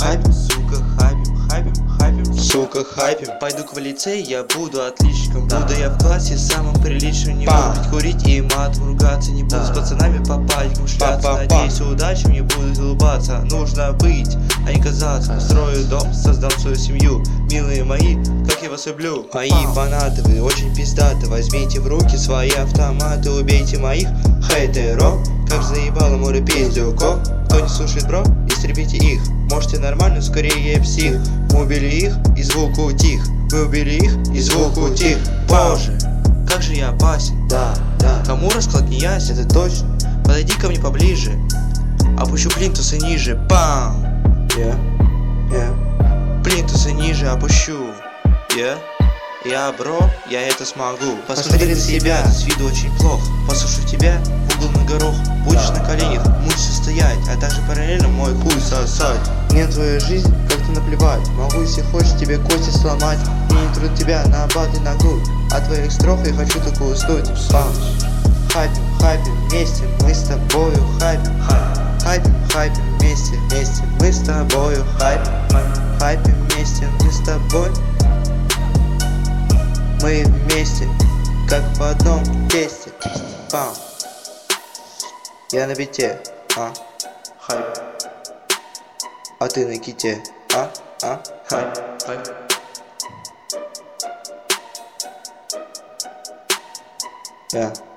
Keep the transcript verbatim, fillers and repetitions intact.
хайпим, сука, хайпим, хайпим, хайпим, сука, хайпим. Пойду к в лицей, я буду отличником. Буду я в классе самым приличным. Не буду пить, курить и матом ругаться. Не буду с пацанами по падикам шляться. Надеюсь, удача мне будет улыбаться. Нужно быть, а не казаться. Построю дом, создам свою семью. Милые мои, как я вас люблю. Мои фанаты, вы очень пиздаты. Возьмите в руки свои автоматы. Убейте моих хейтеров, как заебало море пиздюков. Кто не слушает, бро, истребите их. Можете нормально, скорее псих. Мы убили их, и звук утих. Мы убили их, и звук утих. Боже, как же я опасен. Да, да. Кому расклад не ясен? Это точно. Подойди ко мне поближе. Опущу плинтусы ниже. Бам! Yeah, yeah. Плинтусы ниже опущу. Yeah. Я, бро, я это смогу. Посмотри на себя, с виду очень плохо. Послушаю тебя, в угол на горох. Будешь да, на коленях, да. Мучиться стоять, а также параллельно мой хуй сосать. Мне на твою жизнь как-то наплевать. Могу, если хочешь, тебе кости сломать. Мне не труд тебя на бат и на грудь. От твоих строф я хочу такую уснуть. Бам! Хайпим, хайпим вместе, мы с тобою хайпим. Хайпим, хайпим вместе, вместе, мы с тобою хайпим. Хайпим вместе, мы с тобой. Мы вместе, как в одном тесте. Бам! Я на бите, а? Хайп. А ты на ките, а? А? Хайп. Хайп. Yeah.